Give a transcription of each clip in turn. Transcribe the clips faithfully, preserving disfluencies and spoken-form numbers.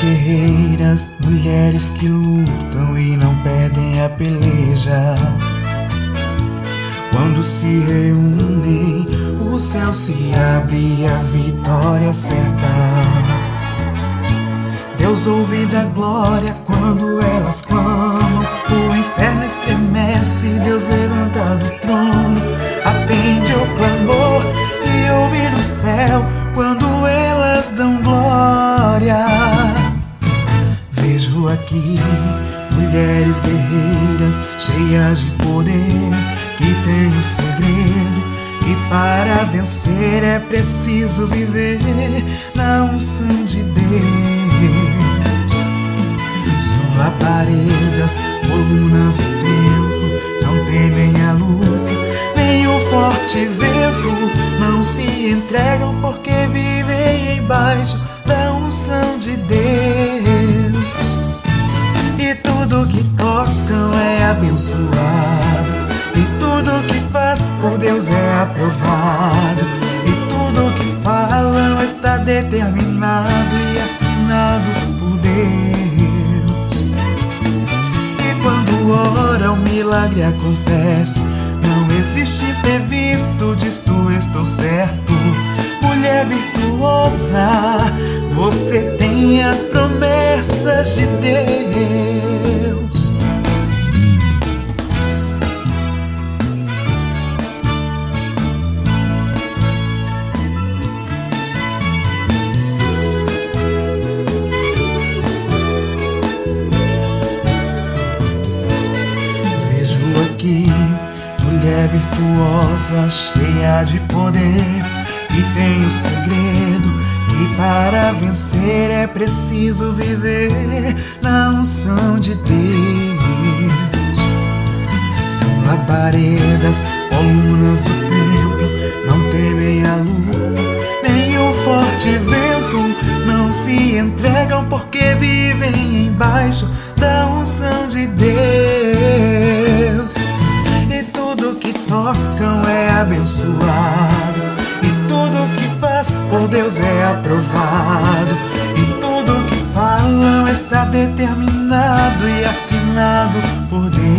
guerreiras, mulheres que lutam e não perdem a peleja. Quando se reúnem, o céu se abre e a vitória é certa. Deus ouve da glória quando elas clamam, o inferno estremece, Deus levanta do trono, atende o clamor e ouve do céu quando elas dão glória. Vejo aqui mulheres guerreiras, cheias de poder, que têm um segredo, que para vencer é preciso viver na unção de Deus. São labaredas, colunas do templo, não temem a luta, nem o forte vento, não se entregam porque vivem embaixo da unção de Deus. E tudo que tocam é abençoado, e tudo que faz por Deus é aprovado, e tudo que falam está determinado e assinado por Deus. E quando ora o milagre acontece, não existe imprevisto, disto estou certo. Mulher virtuosa, você tem as promessas de Deus. Vejo aqui mulher virtuosa, cheia de poder, e tem o segredo, que para vencer é preciso viver na unção de Deus. São labaredas, colunas do templo, não temem a luta, nem o forte vento, não se entregam porque vivem embaixo da unção de Deus. E tudo que tocam é abençoado, por Deus é aprovado, e tudo que falam está determinado e assinado por Deus.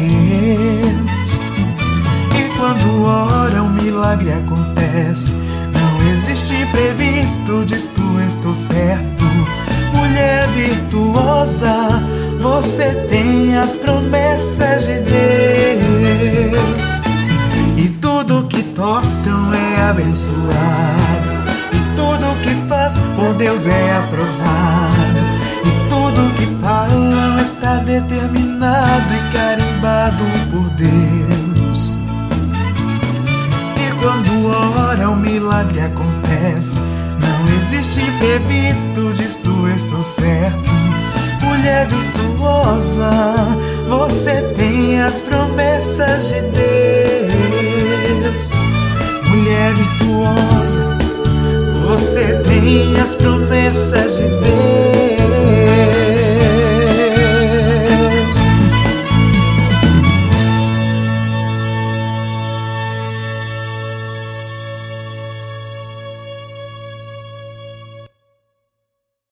E quando ora um milagre acontece, não existe imprevisto, disto estou certo. Mulher virtuosa, você tem as promessas de Deus. E tudo que tocam é abençoado, tudo que faz por Deus é aprovado, e tudo que falam está determinado e carimbado por Deus. E quando ora o milagre acontece, não existe imprevisto, disto estou certo. Mulher virtuosa, você tem as promessas de Deus. Mulher virtuosa, você tem as promessas de Deus.